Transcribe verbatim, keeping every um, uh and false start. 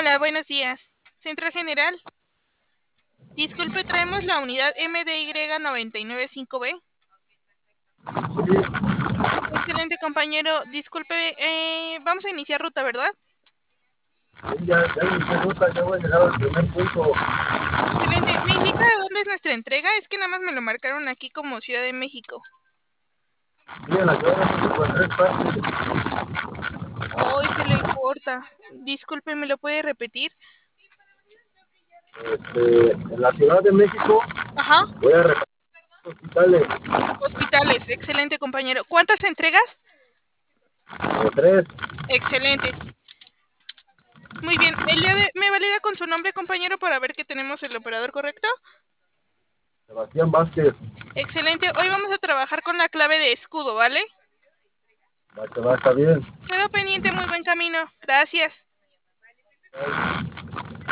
Hola, buenos días. Central General. Disculpe, traemos la unidad M D Y noventa y nueve cinco B. Excelente, compañero. Disculpe, eh, vamos a iniciar ruta, ¿verdad? Sí, ya, ya inicié ruta, ya voy a llegar al primer punto. Excelente. ¿Me indica de dónde es nuestra entrega? Es que nada más me lo marcaron aquí como Ciudad de México. Sí, en la Ciudad de México, en tres partes. Hoy se le corta. Disculpe, ¿me lo puede repetir? Este, en la Ciudad de México Ajá. voy a repartir hospitales. Hospitales. Excelente, compañero. ¿Cuántas entregas? Eh, tres, Excelente. Muy bien. El día de... ¿Me valida con su nombre, compañero, para ver que tenemos el operador correcto? Sebastián Vázquez. Excelente. Hoy vamos a trabajar con la clave de escudo, ¿vale? Va, que va, está bien. Quedo pendiente, muy buen camino. Gracias.